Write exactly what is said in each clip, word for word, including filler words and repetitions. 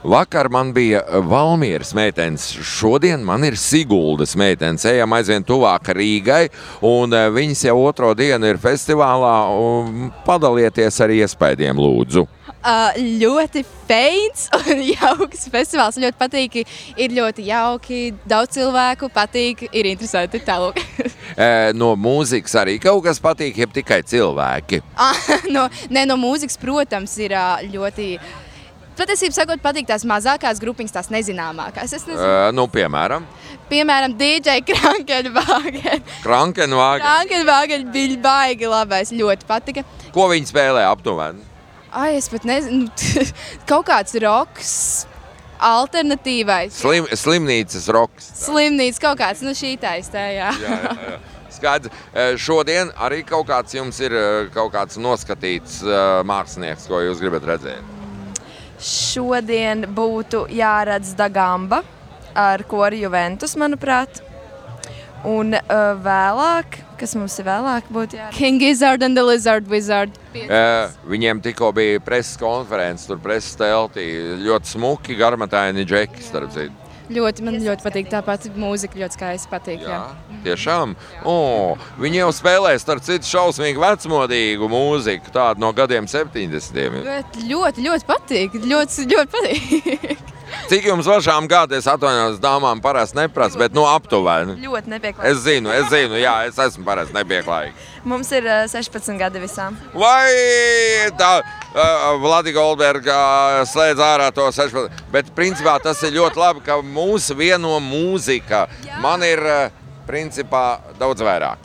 Vakar man bija Valmieras meitenes, šodien man ir Siguldas meitenes. Ejam aizvien tuvāk Rīgai, un viņas jau otro dienu ir festivālā. Padalieties ar iespējiem, lūdzu. Uh, ļoti feins un jauks festivāls. Ļoti patīk, ir ļoti jauki, daudz cilvēku patīk, ir interesanti tālāk. No mūzikas arī kaut kas patīk, ja tikai cilvēki? no, ne, no mūzikas, protams, ir ļoti... Patiesībā sakot, patīk tās mazākās grupiņas, tās nezināmākās. Es nezinu. Uh, nu, piemēram? Piemēram, D J Krankenwagen. Krankenwagen? Krankenwagen bija baigi labais, ļoti patika. Ko viņi spēlē aptuveni? Ai, es pat nezinu, kaut kāds roks, alternatīvais. Slim, slimnīcas roks. Tā. Slimnīcas kaut kāds, nu šī taistā, jā. jā, jā, jā. Skaidrs, šodien arī kaut kāds jums ir kaut kāds noskatīts mākslinieks, ko jūs gribat redzēt? Šodien būtu jāredz Dagamba ar koru Juventus, manuprāt. Un uh, vēlāk, kas mums ir vēlāk, būtu jāredz? King Gizzard and the Lizard Wizard. Uh, viņiem tikko bija preses konferences, tur preses teltī. Ļoti smuki, garmataini džeki, starp citu. Ļoti, man ļoti patīk tāpat mūzika, ļoti skaisti patīk. Jā, jā. Tiešām? O, viņi jau spēlē, starp citu, šausmīgi vecmodīgu mūziku, tādu no gadiem septiņdesmitiem. Ļoti, ļoti, ļoti patīk, ļoti, ļoti patīk. Cik jums pašām gadi, es atvainojos, dāmām parasti neprasu, bet nu aptuveni. Ļoti nepieklājīgi. Es zinu, es zinu, jā, es esmu parasti nepieklājīgi. Mums ir uh, sešpadsmit gadi visām. Vai tā uh, Vladi Goldberga uh, slēdz ārā to sešpadsmit, bet principā tas ir ļoti labi, ka mūs vieno mūzika. Jā. Man ir uh, principā daudz vairāk.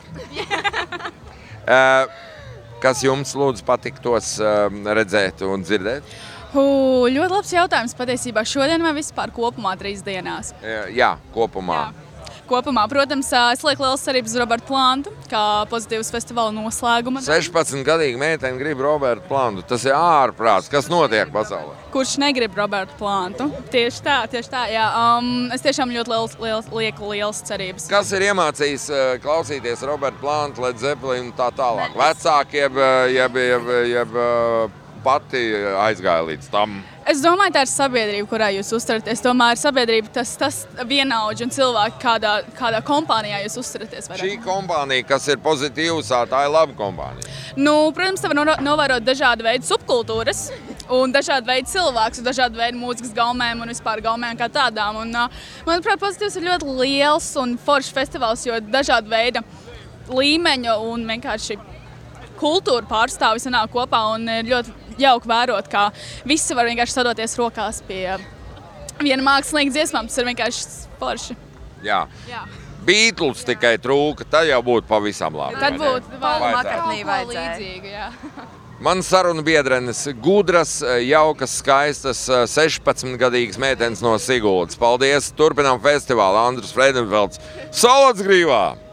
uh, kas jums lūdzu patiktos uh, redzēt un dzirdēt? Uh, ļoti labs jautājums patiesībā. Šodien vai vispār kopumā trīs dienās? Jā, kopumā. Jā. Kopumā, protams, es lieku liels cerības uz Robertu Plantu, kā pozitīvas festivāla noslēguma. sešpadsmitgadīga meitene grib Robertu Plantu. Tas ir ārprāts. Kas notiek pasaulē? Kurš negrib Robertu Plantu? Tieši tā, tieši tā, jā. Um, es tiešām ļoti liels, liels, lieku liels cerības. Kas ir iemācījis uh, klausīties Robertu Plantu, Led Zeppelin un tā tālāk? Vecāki, jeb, jeb, jeb, jeb uh, pati aizgāja līdz tam? Es domāju, tā ir sabiedrība, kurā jūs uzturaties. Tomēr sabiedrība tas, tas vienaudži un cilvēki, kādā, kādā kompānijā jūs uzturaties. Šī kompānija, kas ir pozitīvsā, tā ir laba kompānija? Nu, protams, tā var novērot dažādu veidu subkultūras un dažādu veidu cilvēkus, un dažādu veidu mūzikas gaumēm un vispār gaumēm kā tādām. Un, manuprāt, pozitīvs ir ļoti liels un foršs festivāls, jo dažādu veidu līmeņu un vienkārši kultūra pārstāvi sanāk kopā un ir ļoti jauki vērot, kā visi var vienkārši sadoties rokās pie viena mākslinieka dziesmām. Tas ir vienkārši forši. Jā. Jā. Beatles tikai trūka, tad jau būtu pavisam labi. Tad būtu Paula McCartney vajadzēja. Man sarunu biedrenes gudras, jaukas, skaistas, sešpadsmitgadīgas meitenes no Siguldas. Paldies! Turpinām festivālu. Andris Freidenfelds, Solats Grīvā!